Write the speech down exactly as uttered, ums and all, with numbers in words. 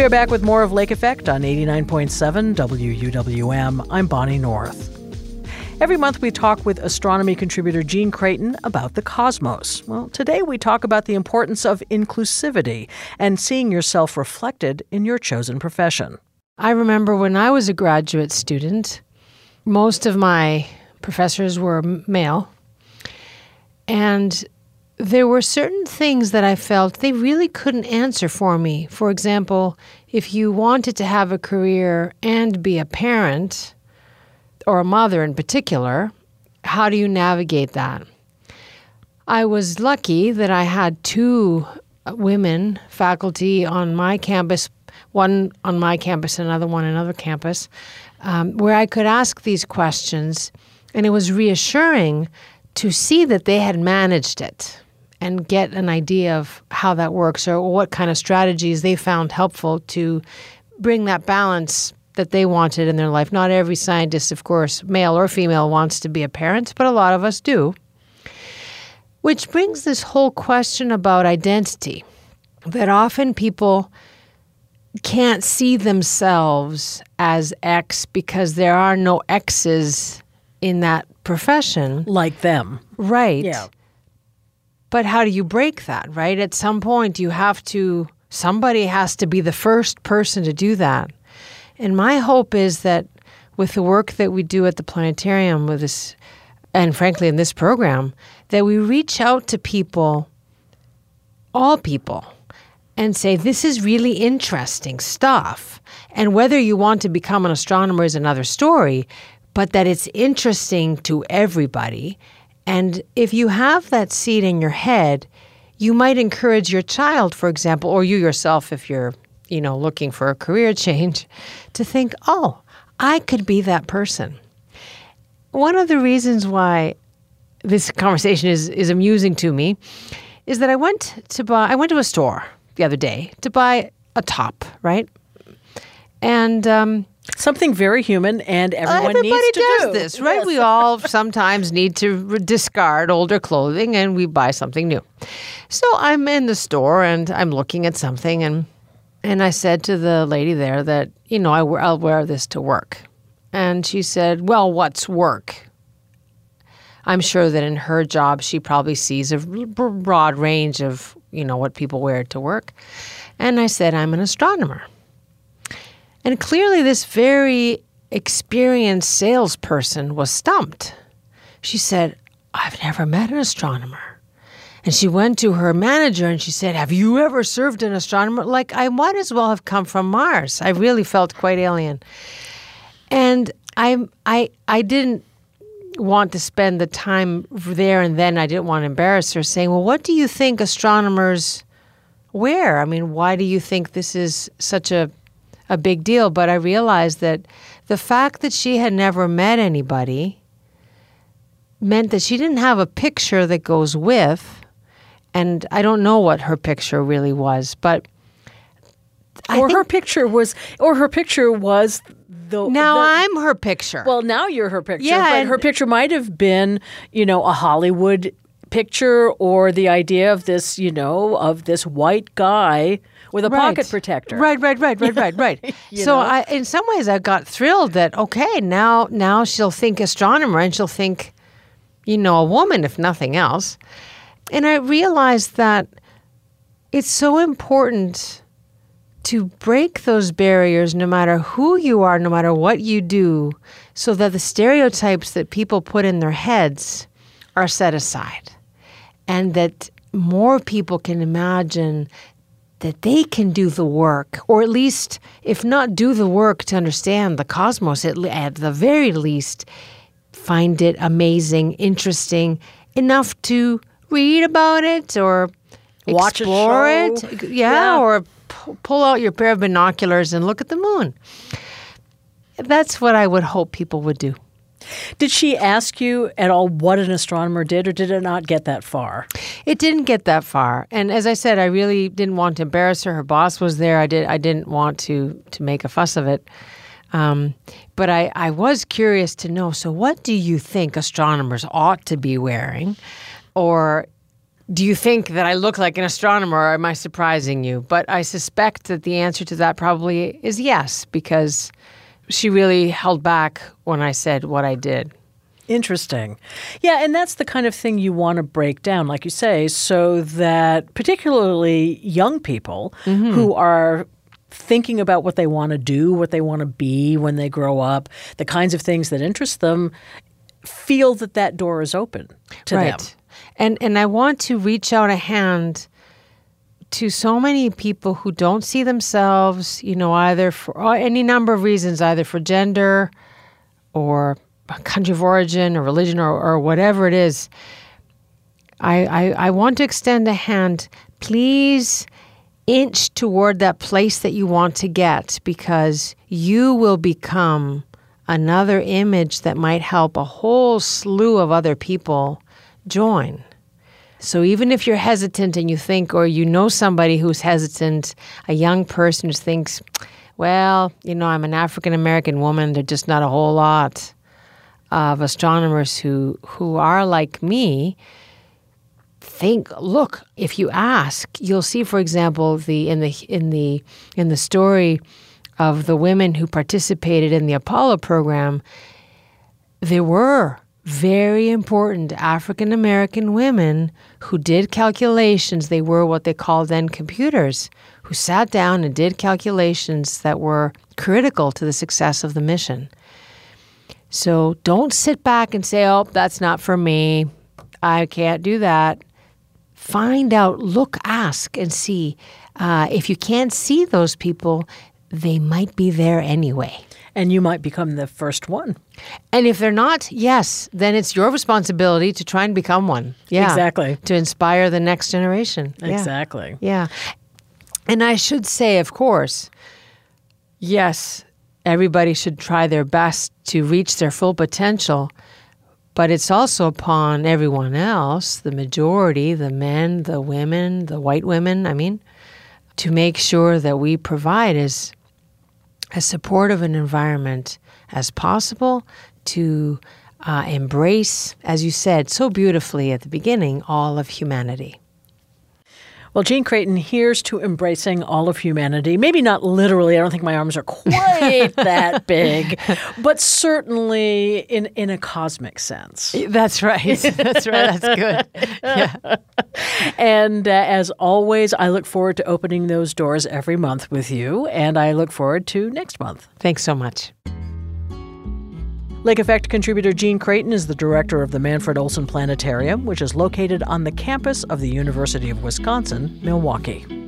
We are back with more of Lake Effect on eighty-nine point seven W U W M. I'm Bonnie North. Every month we talk with astronomy contributor Gene Creighton about the cosmos. Well, today we talk about the importance of inclusivity and seeing yourself reflected in your chosen profession. I remember when I was a graduate student, most of my professors were male, and there were certain things that I felt they really couldn't answer for me. For example, if you wanted to have a career and be a parent, or a mother in particular, how do you navigate that? I was lucky that I had two women faculty on my campus, one on my campus, another one on another campus, um, where I could ask these questions, and it was reassuring to see that they had managed it and get an idea of how that works or what kind of strategies they found helpful to bring that balance that they wanted in their life. Not every scientist, of course, male or female, wants to be a parent, but a lot of us do. Which brings this whole question about identity, that often people can't see themselves as X because there are no X's in that profession. Like them. Right. Yeah. But how do you break that, right? At some point, you have to, somebody has to be the first person to do that. And my hope is that with the work that we do at the planetarium with this, and frankly in this program, that we reach out to people, all people, and say, this is really interesting stuff. And whether you want to become an astronomer is another story, but that it's interesting to everybody. And if you have that seed in your head, you might encourage your child, for example, or you yourself if you're, you know, looking for a career change, to think, oh, I could be that person. One of the reasons why this conversation is, is amusing to me is that I went to buy, I went to a store the other day to buy a top, right? And um, something very human, and everyone everybody needs to does do this, right? Yes. We all sometimes need to re- discard older clothing, and we buy something new. So I'm in the store, and I'm looking at something, and and I said to the lady there that, you know, I, I'll wear this to work. And she said, well, what's work? I'm sure that in her job, she probably sees a broad range of, you know, what people wear to work. And I said, I'm an astronomer. And clearly this very experienced salesperson was stumped. She said, I've never met an astronomer. And she went to her manager and she said, have you ever served an astronomer? Like, I might as well have come from Mars. I really felt quite alien. And I, I, I didn't want to spend the time there and then. I didn't want to embarrass her, saying, well, what do you think astronomers wear? I mean, why do you think this is such a, a big deal? But I realized that the fact that she had never met anybody meant that she didn't have a picture that goes with, and I don't know what her picture really was, but I or think her picture was, or her picture was the. now the, I'm her picture. Well, now you're her picture. Yeah, but and- her picture might have been, you know, a Hollywood picture, or the idea of this, you know, of this white guy with a Right. pocket protector. Right, right, right, right, right, right. You So know? I, in some ways, I got thrilled that, okay, now now she'll think astronomer and she'll think, you know, a woman, if nothing else. And I realized that it's so important to break those barriers no matter who you are, no matter what you do, so that the stereotypes that people put in their heads are set aside. And that more people can imagine that they can do the work, or at least, if not do the work to understand the cosmos, at, at the very least, find it amazing, interesting, enough to read about it or Watch a explore show. it. Yeah, Yeah. or p- pull out your pair of binoculars and look at the moon. That's what I would hope people would do. Did she ask you at all what an astronomer did, or did it not get that far? It didn't get that far. And as I said, I really didn't want to embarrass her. Her boss was there. I did. I didn't want to to make a fuss of it. Um, but I, I was curious to know, so what do you think astronomers ought to be wearing? Or do you think that I look like an astronomer, or am I surprising you? But I suspect that the answer to that probably is yes, because she really held back when I said what I did. Interesting. Yeah, and that's the kind of thing you want to break down, like you say, so that particularly young people mm-hmm. who are thinking about what they want to do, what they want to be when they grow up, the kinds of things that interest them, feel that that door is open to right. them. And and I want to reach out a hand to so many people who don't see themselves, you know, either for any number of reasons, either for gender or country of origin or religion or, or whatever it is. I, I I want to extend a hand. Please inch toward that place that you want to get, because you will become another image that might help a whole slew of other people join. So even if you're hesitant and you think, or you know somebody who's hesitant, a young person who thinks, well, you know, I'm an African-American woman, there's just not a whole lot of astronomers who, who are like me, think, look, if you ask, you'll see, for example, the in the in the in the story of the women who participated in the Apollo program, there were very important African American women who did calculations. They were what they called then computers, who sat down and did calculations that were critical to the success of the mission. So don't sit back and say, oh, that's not for me. I can't do that. Find out, look, ask, and see. Uh, if you can't see those people, they might be there anyway. And you might become the first one. And if they're not, yes, then it's your responsibility to try and become one. Yeah, exactly. To inspire the next generation. Exactly. Yeah. yeah. And I should say, of course, yes, everybody should try their best to reach their full potential. But it's also upon everyone else, the majority, the men, the women, the white women, I mean, to make sure that we provide as, as supportive an environment as possible to uh, embrace, as you said so beautifully at the beginning, all of humanity. Well, Jean Creighton, here's to embracing all of humanity. Maybe not literally. I don't think my arms are quite that big, but certainly in, in a cosmic sense. That's right. That's right. That's good. Yeah. And uh, as always, I look forward to opening those doors every month with you, and I look forward to next month. Thanks so much. Lake Effect contributor Jean Creighton is the director of the Manfred Olson Planetarium, which is located on the campus of the University of Wisconsin, Milwaukee.